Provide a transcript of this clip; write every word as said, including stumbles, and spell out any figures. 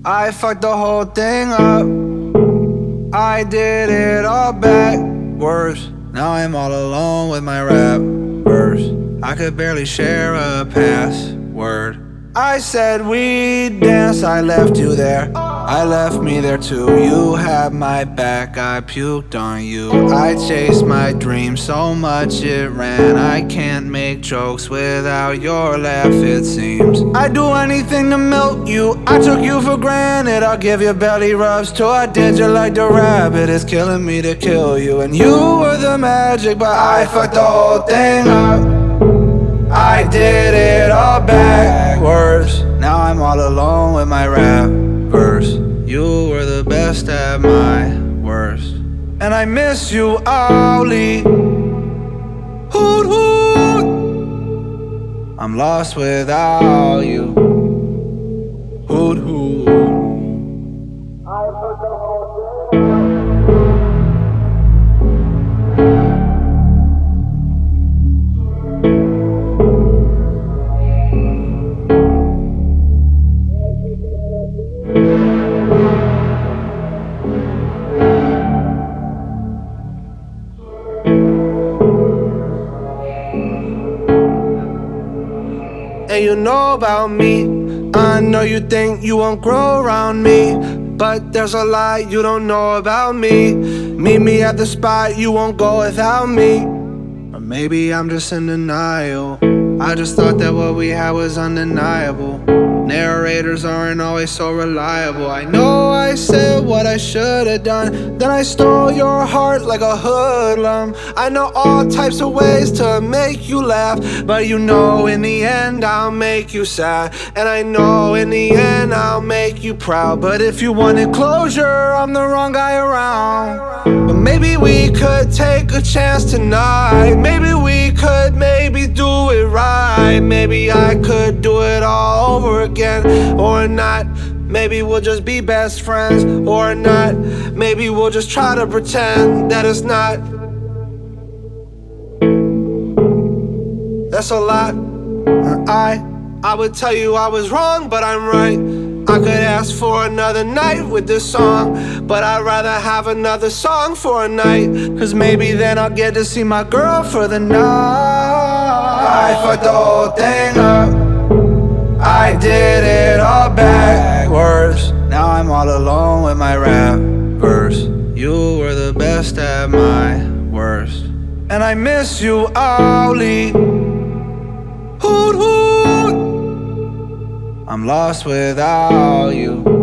I fucked the whole thing up. I did it all backwards. Now I'm all alone with my rap verse. I could barely share a password. I said we'd dance, I left you there. I left me there too. You had my back, I puked on you. I chased my dream so much it ran. I can't make jokes without your laugh, it seems. I'd do anything to milk you. I took you for granted. I'll give you belly rubs till I did you like the rabbit. It's killing me to kill you. And you were the magic, but I fucked the whole thing up. I did it all backwards. Now I'm all alone with my rap verse. You were the best at my worst. And I miss you, Ollie. Hoot hoot. I'm lost without you. Hoot hoot. I put the whole thing. And you know about me. I know you think you won't grow around me, but there's a lot you don't know about me. Meet me at the spot, you won't go without me. Or maybe I'm just in denial. I just thought that what we had was undeniable. Narrators aren't always so reliable. I know I said what I should have done. Then I stole your heart like a hoodlum. I know all types of ways to make you laugh, but you know in the end I'll make you sad. And I know in the end I'll make you proud. But if you wanted closure, I'm the wrong guy around. But maybe we could take a chance tonight. Maybe we could maybe do it right. Maybe I could do it all over again. Or not. Maybe we'll just be best friends. Or not. Maybe we'll just try to pretend that it's not. That's a lot. I I would tell you I was wrong, but I'm right. I could ask for another night with this song, but I'd rather have another song for a night. Cause maybe then I'll get to see my girl for the night. I fucked the whole thing up. I did it all backwards. Now I'm all alone with my rap verse. You were the best at my worst. And I miss you, Ollie. Hoot hoot. I'm lost without you.